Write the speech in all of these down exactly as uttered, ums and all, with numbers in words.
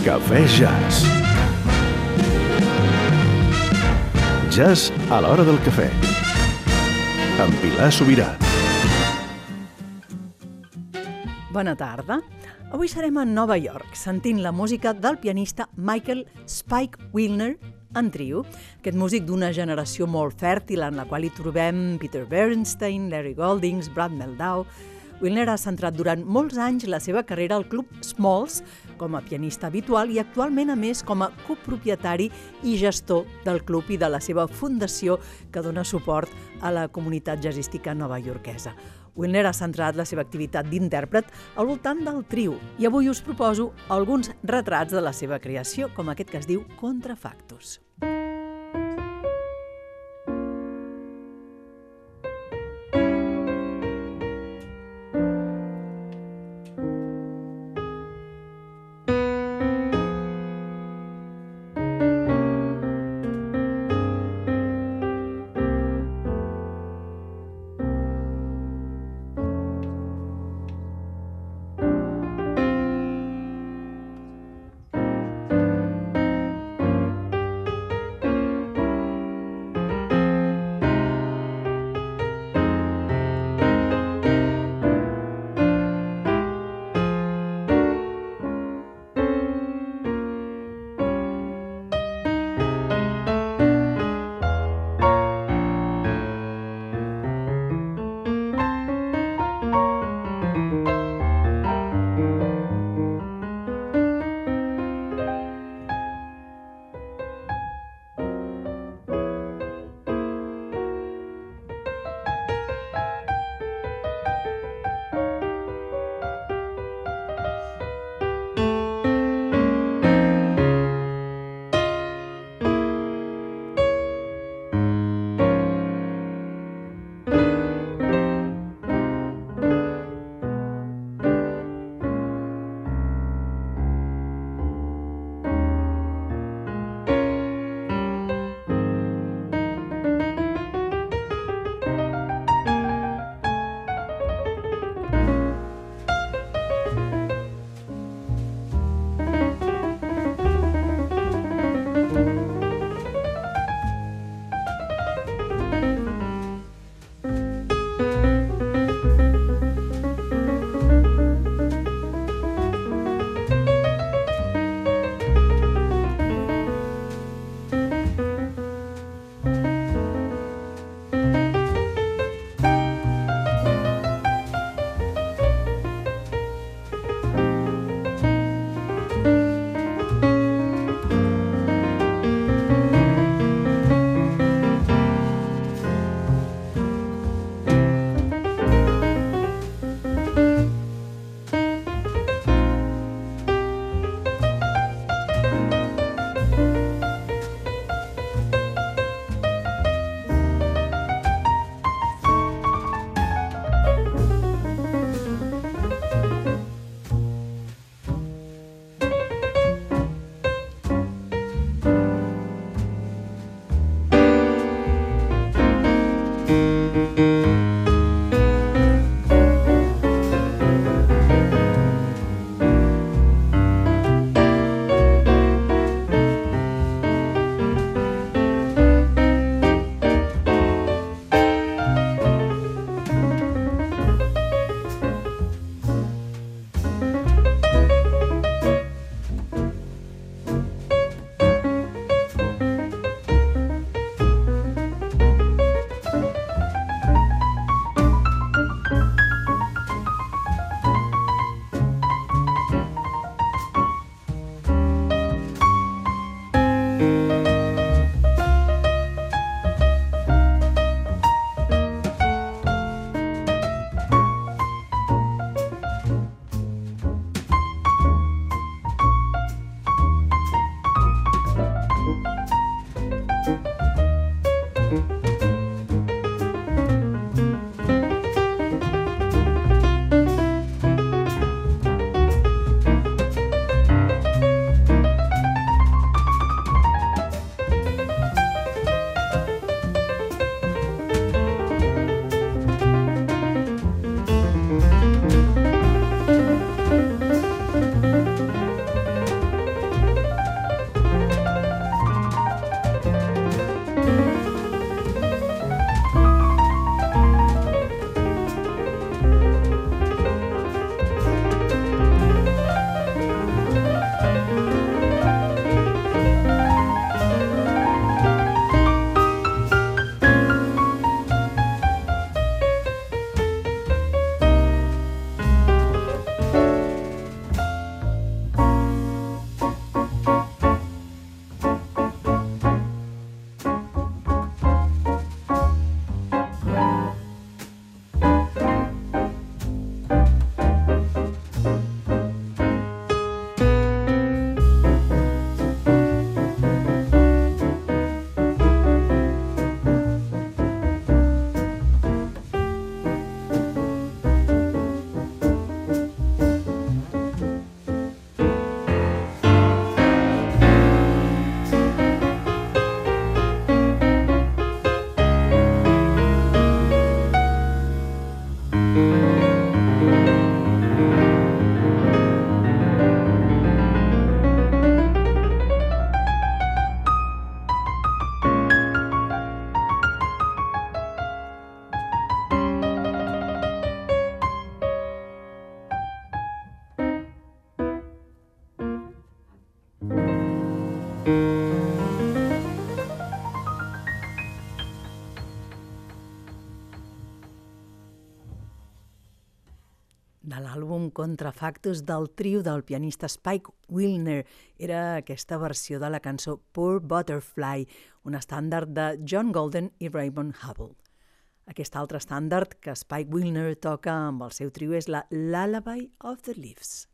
Cafè Jazz. Jazz a l'hora del cafè. Amb Pilar Sobirà. Bona tarda. Avui serem a Nova York, sentint la música del pianista Michael Spike Wilner en trio. Aquest músic d'una generació molt fèrtil en la qual hi trobem Peter Bernstein, Larry Goldings, Brad Mehldau. Wilner ha centrat durant molts anys la seva carrera al Club Smalls com a pianista habitual i actualment, a més, com a copropietari i gestor del club i de la seva fundació que dona suport a la comunitat jazzística novaiorquesa. Wilner ha centrat la seva activitat d'intèrpret al voltant del trio i avui us proposo alguns retrats de la seva creació, com aquest que es diu Contrafactus. De l'àlbum Contrafactus del trio del pianista Spike Wilner era aquesta versió de la cançó Poor Butterfly, un estàndard de John Golden i Raymond Hubble. Aquest altre estàndard que Spike Wilner toca amb el seu trio és la Lullaby of the Leaves.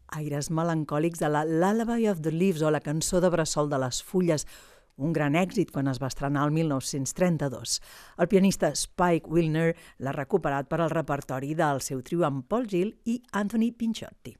aires melancòlics de la Lullaby of the Leaves o la cançó de bressol de les fulles, un gran èxit quan es va estrenar el mil nou-cents trenta-dos. El pianista Spike Wilner l'ha recuperat per al repertori del seu trio amb Paul Gill i Anthony Pinciotti.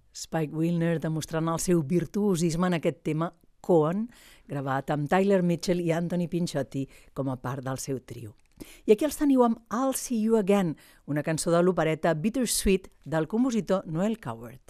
Spike Wilner demostrant el seu virtuosisme en aquest tema Cohen, gravat amb Tyler Mitchell i Anthony Pinchotti com a part del seu trio. I aquí els teniu amb I'll See You Again, una cançó de l'opereta Bittersweet del compositor Noel Coward.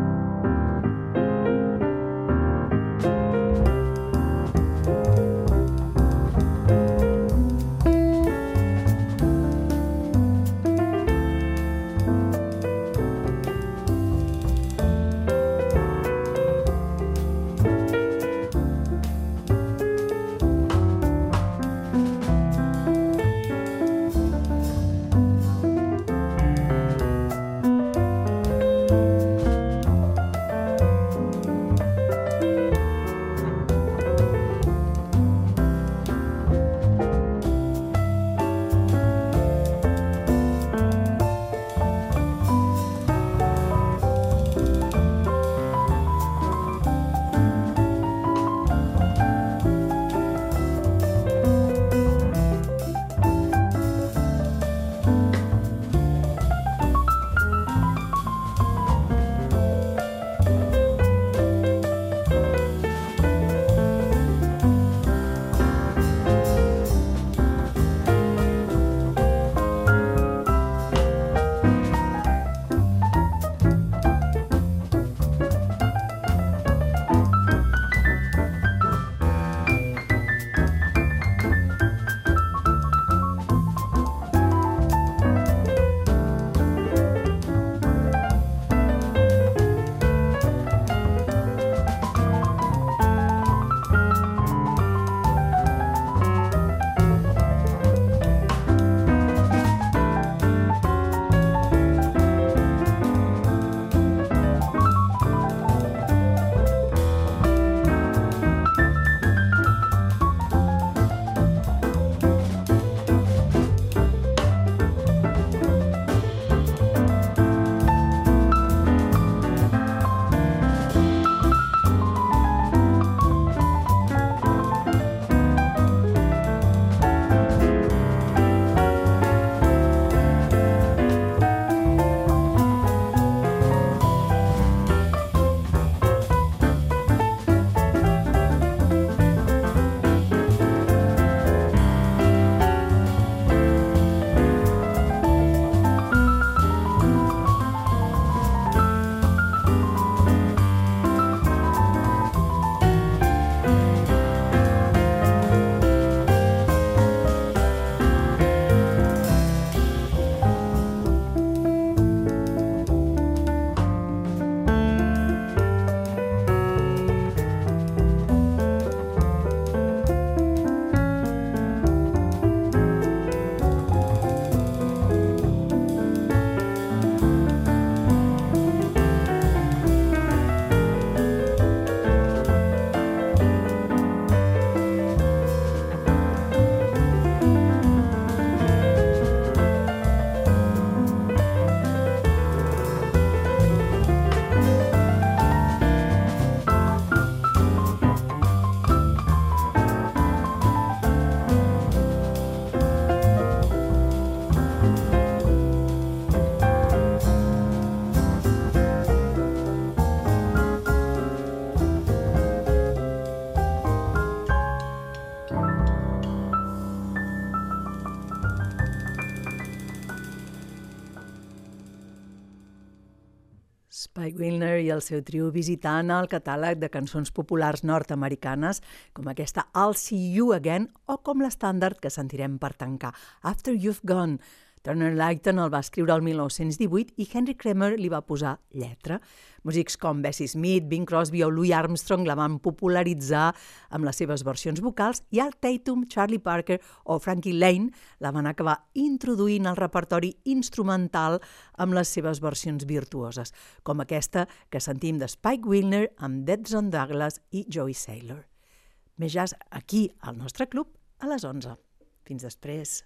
Spike Wilner i el seu trio visitant el catàleg de cançons populars nord-americanes com aquesta I'll See You Again o com l'estàndard que sentirem per tancar, After You've Gone. Turner Lighton el va escriure el mil nou-cents divuit i Henry Kramer li va posar lletra. Músics com Bessie Smith, Bing Crosby o Louis Armstrong la van popularitzar amb les seves versions vocals i Art Tatum, Charlie Parker o Frankie Laine la van acabar introduint al repertori instrumental amb les seves versions virtuoses, com aquesta que sentim de Spike Wilner amb Dedzon Douglas i Joey Saylor. Més jazz aquí, al nostre club, a les onze. Fins després.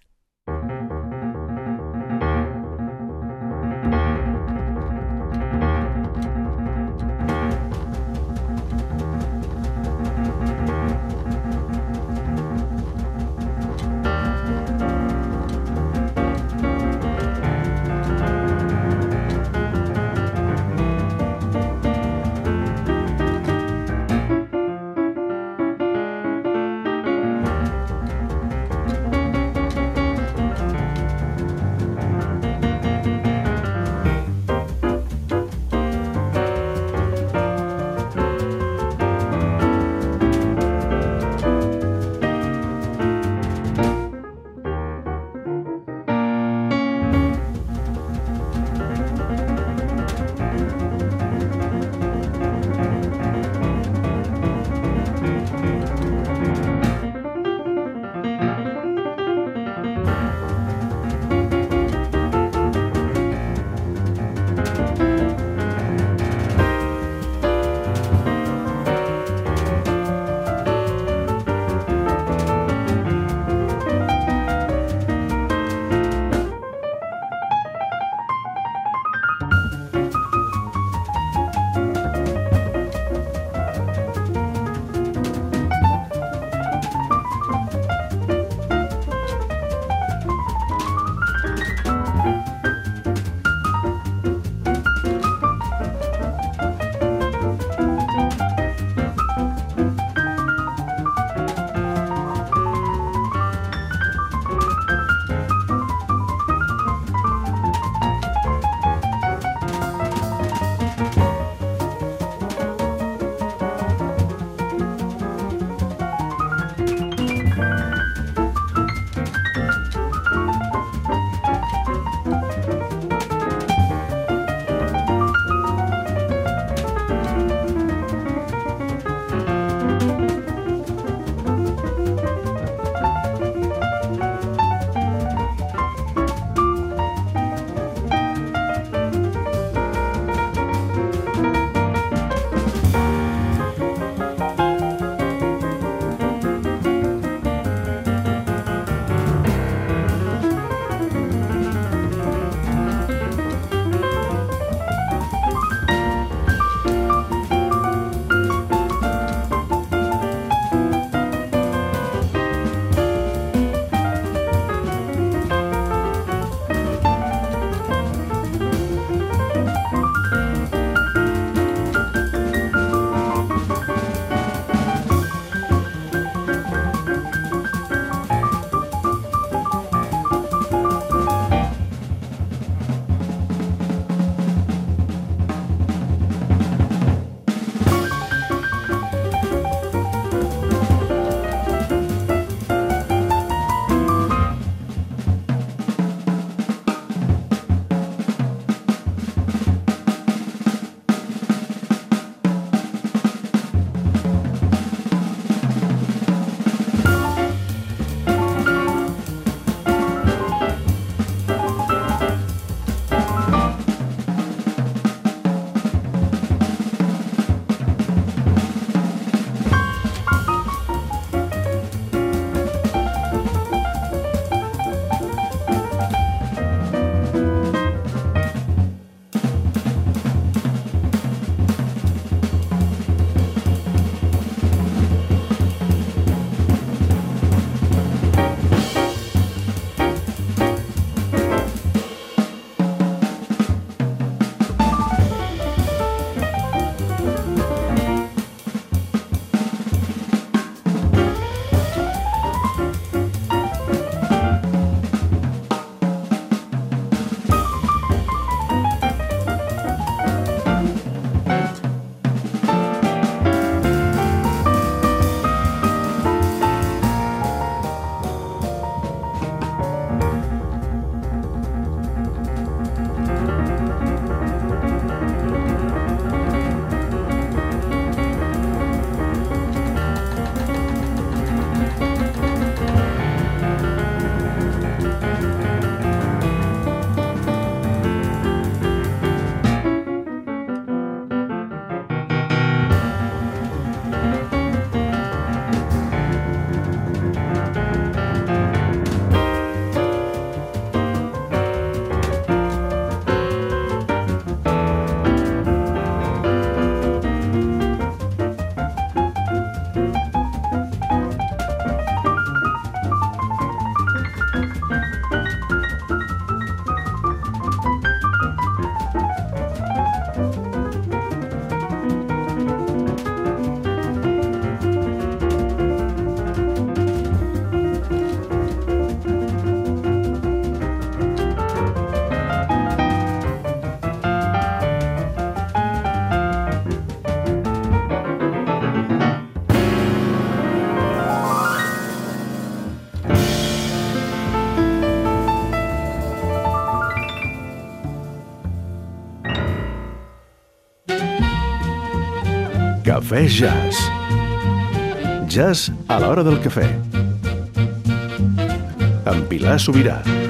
Cafè Jazz. Jazz a l'hora del cafè. Amb Pilar Sobirà.